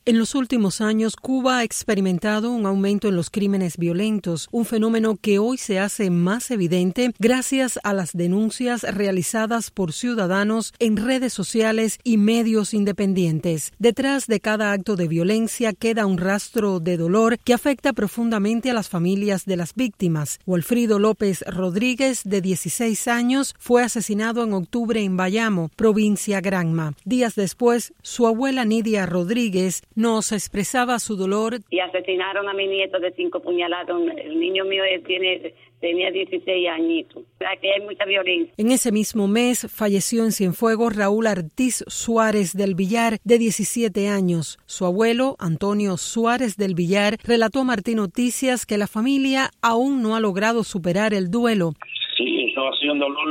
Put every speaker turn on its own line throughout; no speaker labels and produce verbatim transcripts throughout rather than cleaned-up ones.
En los últimos años, Cuba ha experimentado un aumento en los crímenes violentos, un fenómeno que hoy se hace más evidente gracias a las denuncias realizadas por ciudadanos en redes sociales y medios independientes. Detrás de cada acto de violencia queda un rastro de dolor que afecta profundamente a las familias de las víctimas. Wilfrido López Rodríguez, de dieciséis años, fue asesinado en octubre en Bayamo, provincia Granma. Días después, su abuela Nidia Rodríguez nos expresaba su dolor.
Y asesinaron a mi nieto de cinco puñaladas. El niño mío tiene, tenía dieciséis añitos. Aquí hay mucha violencia.
En ese mismo mes falleció en Cienfuegos Raúl Ortiz Suárez del Villar, de diecisiete años. Su abuelo, Antonio Suárez del Villar, relató a Martín Noticias que la familia aún no ha logrado superar el duelo.
Sí, eso ha sido un dolor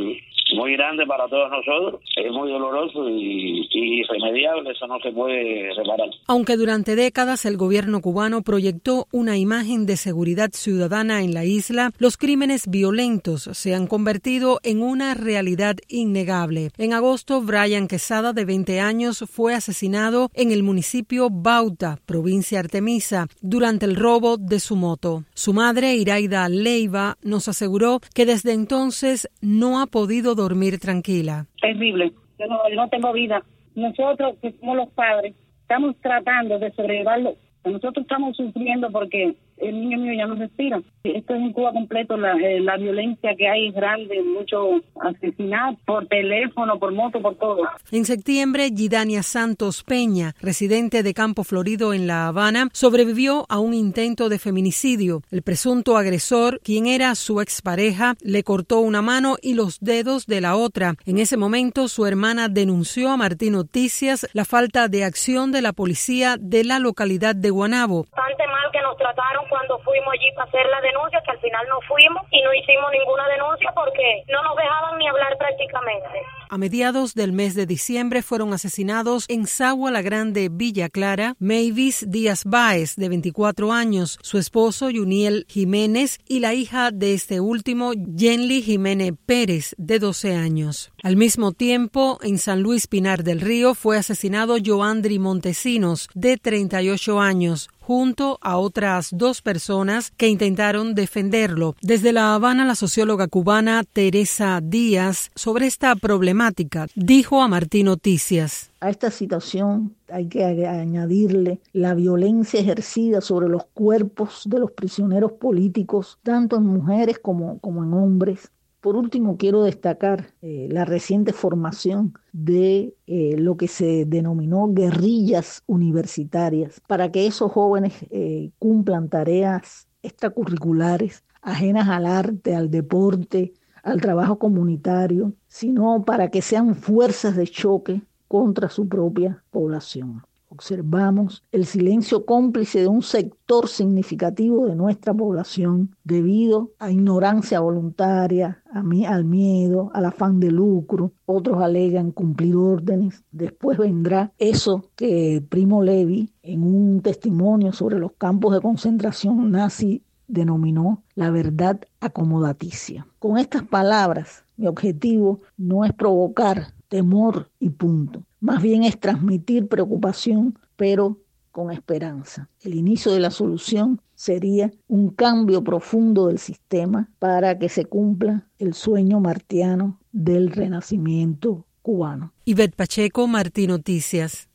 muy grande para todos nosotros, es muy doloroso y, y irremediable, eso no se puede reparar.
Aunque durante décadas el gobierno cubano proyectó una imagen de seguridad ciudadana en la isla, los crímenes violentos se han convertido en una realidad innegable. En agosto, Brian Quesada, de veinte años, fue asesinado en el municipio Bauta, provincia Artemisa, durante el robo de su moto. Su madre, Iraida Leiva, nos aseguró que desde entonces no ha podido dormir tranquila.
Terrible. Yo no, yo no tengo vida. Nosotros, que somos los padres, estamos tratando de sobrellevarlo. Nosotros estamos sufriendo porque el niño mío ya no respira. Esto es en Cuba completo, la, eh, la violencia que hay es grande, mucho asesinato por teléfono, por moto, por todo.
En septiembre, Yidania Santos Peña, residente de Campo Florido en La Habana, sobrevivió a un intento de feminicidio. El presunto agresor, quien era su expareja, le cortó una mano y los dedos de la otra. En ese momento, su hermana denunció a Martín Noticias la falta de acción de la policía de la localidad de Guanabo.
Bastante mal que nos trataron cuando fuimos allí para hacer la denuncia, que al final no fuimos y no hicimos ninguna denuncia porque no nos dejaban ni hablar prácticamente.
A mediados del mes de diciembre fueron asesinados en Sagua La Grande, Villa Clara, Mavis Díaz Báez, de veinticuatro años, su esposo Yuniel Jiménez y la hija de este último, Yenly Jiménez Pérez, de doce años. Al mismo tiempo, en San Luis Pinar del Río fue asesinado Joandri Montesinos, de treinta y ocho años, junto a otras dos personas que intentaron defenderlo. Desde La Habana, la socióloga cubana Teresa Díaz, sobre esta problemática, dijo a Martín Noticias.
A esta situación hay que añadirle la violencia ejercida sobre los cuerpos de los prisioneros políticos, tanto en mujeres como, como en hombres. Por último, quiero destacar eh, la reciente formación de eh, lo que se denominó guerrillas universitarias, para que esos jóvenes eh, cumplan tareas extracurriculares, ajenas al arte, al deporte, al trabajo comunitario, sino para que sean fuerzas de choque contra su propia población. Observamos el silencio cómplice de un sector significativo de nuestra población debido a ignorancia voluntaria, a mi, al miedo, al afán de lucro. Otros alegan cumplir órdenes. Después vendrá eso que Primo Levi, en un testimonio sobre los campos de concentración nazi, denominó la verdad acomodaticia. Con estas palabras, mi objetivo no es provocar temor y punto. Más bien es transmitir preocupación, pero con esperanza. El inicio de la solución sería un cambio profundo del sistema para que se cumpla el sueño martiano del renacimiento cubano.
Ivette Pacheco, Martín Noticias.